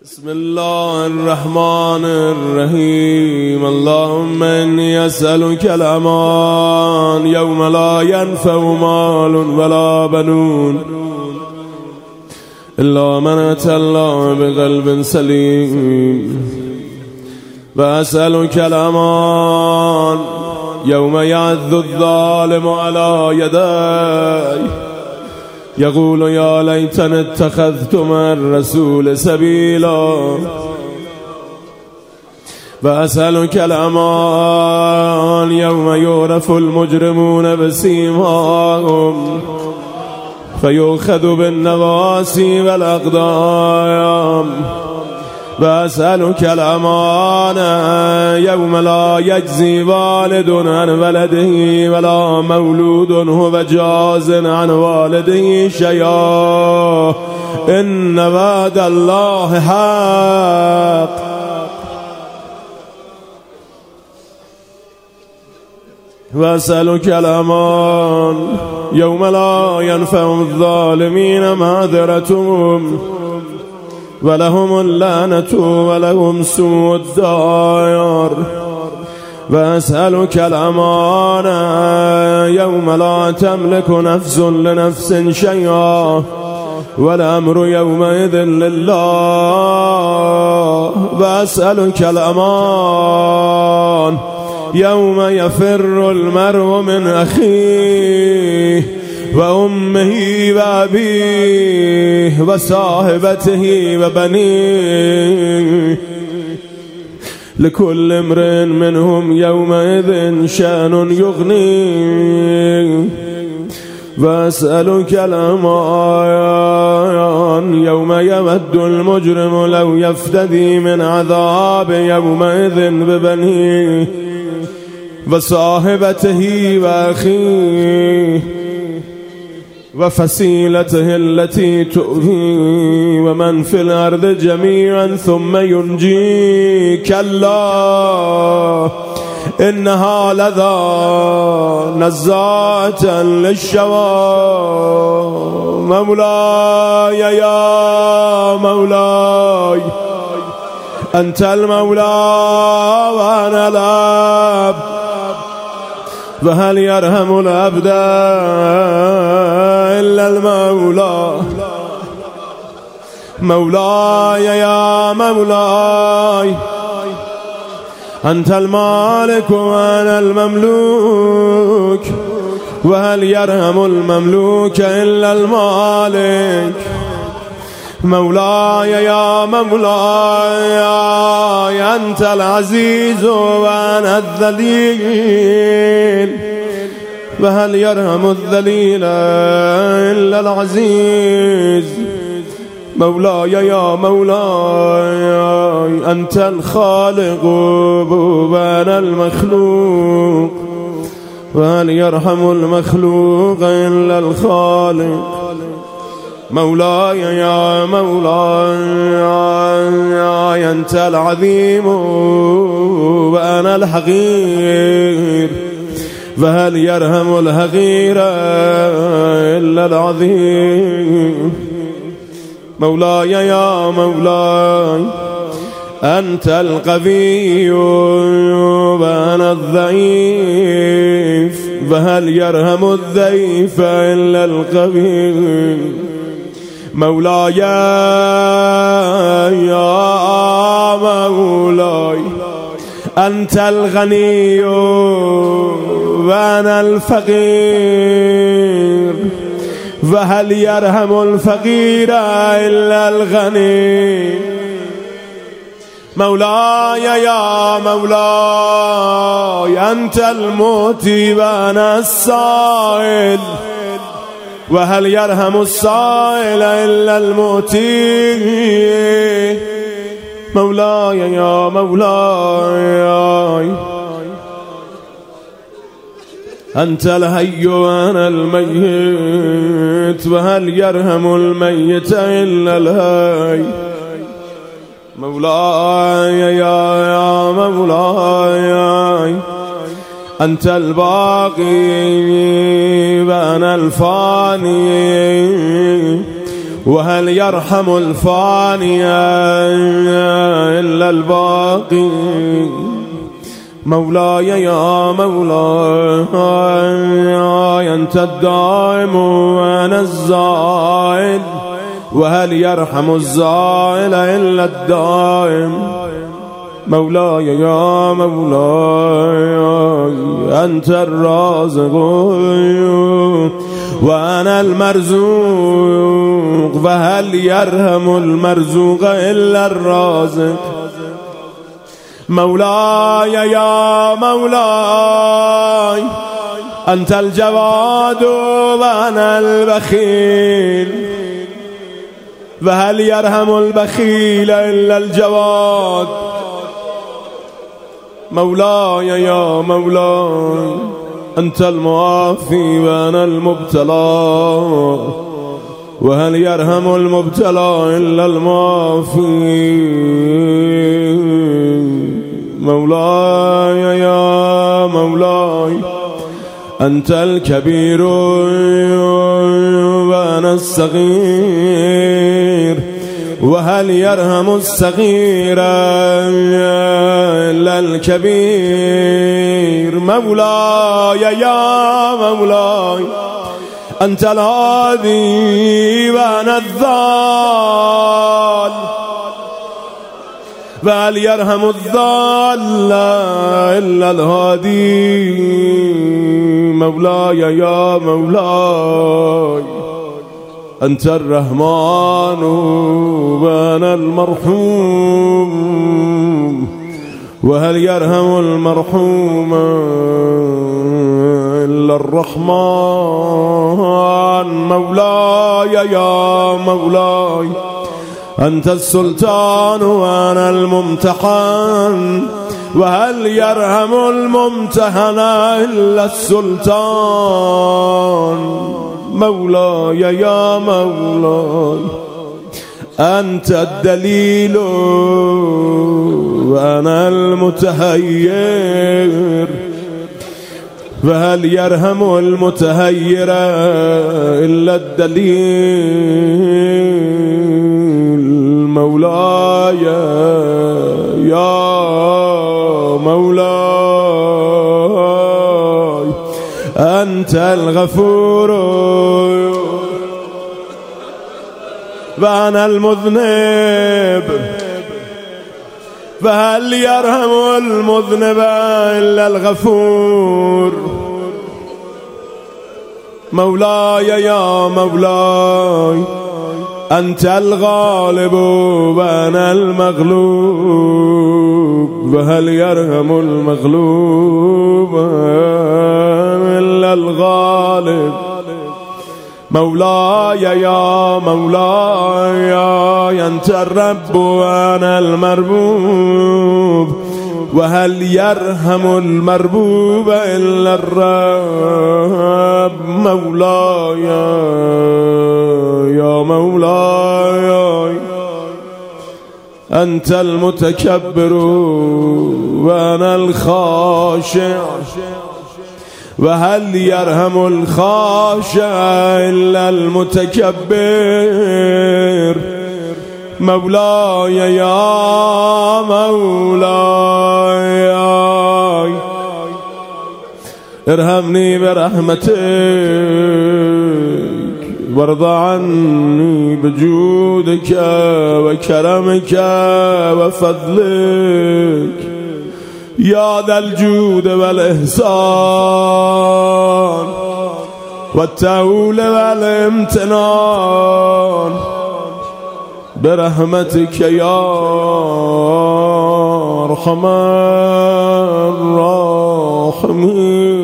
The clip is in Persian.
بسم الله الرحمن الرحيم. اللهم إني أسألك الأمان يوم لا ينفع مال ولا بنون إلا من أتى الله بقلب سليم، وأسألك الأمان يوم يعض الظالم على يديه يقول يا ليتني اتخذت مع الرسول سبيلا، وأسألك الأمان يوم يعرف المجرمون بسيماهم فيؤخذ بالنواصي والأقدام، وأسألك الأمان يوم لا يجزي والد عن ولده ولا مولود هو جاز عن والده شيئا إن وعد الله حق. وأسألك الأمان يوم لا ينفع الظالمين معذرتهم ولهم اللعنة ولهم سوء الدار. وأسألك الأمان يوم لا تملك نفس لنفس شيئا والأمر يومئذ لله. وأسألك الأمان يوم يفر المرء من أخيه وأمه وأبيه وصاحبته وبنيه لكل امرئ منهم يومئذ شأن يغنيه. وأسألك الأمان يوم يود المجرم لو يفتدي من عذاب يومئذ ببنيه وصاحبته وأخيه وفصيلته التي تؤذيه ومن في الأرض جميعا ثم ينجيه. كلا إنها لظى نزاعة للشوى. مولاي يا مولاي أنت المولى وأنا العبد، وهل يرحم العبد إلا المولى. مولاي يا مولاي أنت المالك وأنا المملوك، وهل يرحم المملوك إلا المالك. مولاي يا مولاي أنت العزيز وأنا الذليل، وهل يرحم الذليل إلا العزيز. مولاي يا مولاي أنت الخالق وأنا المخلوق، وهل يرحم المخلوق إلا الخالق. مولاي يا مولاي أنت العظيم وأنا الحقير، وهل يرحم الحقير إلا العظيم. مولاي يا مولاي أنت القوي وأنا الضعيف، وهل يرحم الضعيف إلا القوي. مولاي يا مولاي أنت الغني وأنا الفقير، وهل يرحم الفقير إلا الغني. مولاي يا مولاي أنت المعطي وأنا السائل، وهل يرحم السائل إلا المعطي. مولاي يا مولاي أنت الحي وأنا الميت، وهل يرحم الميت إلا الحي. مولاي يا مولاي أنت الباقي وأنا الفاني، وهل يرحم الفاني إلا الباقي مولاي يا مولاي أنت الدائم وأنا الزائل وهل يرحم الزائل إلا الدائم مولاي يا مولاي أنت الرازق وأنا المرزوق فهل يرحم المرزوق إلا الرازق مولاي يا مولاي أنت الجواد وأنا البخيل فهل يرحم البخيل إلا الجواد مولاي يا مولاي أنت المعافي وأنا المبتلى وهل يرحم المبتلى إلا المعافي مولاي يا مولاي أنت الكبير وأنا الصغير وهل يرحم الصغير إلا الكبير مولاي يا مولاي أنت الهادي وأنا الضال فهل يرحم الضال إلا الهادي مولاي يا مولاي أنت الرحمن وأنا المرحوم وهل يرحم المرحوم إلا الرحمن مولاي يا مولاي أنت السلطان وأنا الممتحن وهل يرحم الممتحن إلا السلطان مولاي يا مولاي أنت الدليل وأنا المتهير فهل يرحم المتهير إلا الدليل مولاي يا مولاي أنت الغفور وأنا المذنب فهل يرحم المذنب إلا الغفور مولاي يا مولاي أنت الغالب وأنا المغلوب فهل يرحم المغلوب إلا الغالب مولاي يا مولاي أنت الرب وأنا المربوب وهل يرحم المربوب إلا الرب مولاي يا مولاي أنت المتكبر وأنا الخاشع وهل يرحم الخاشع إلا المتكبر مولاي يا مولاي ارحمني برحمتك وارض عني بجودك وكرمك وفضلك يا ذا الجود والإحسان والتول والامتنان برحمتك يا أرحم الراحمين.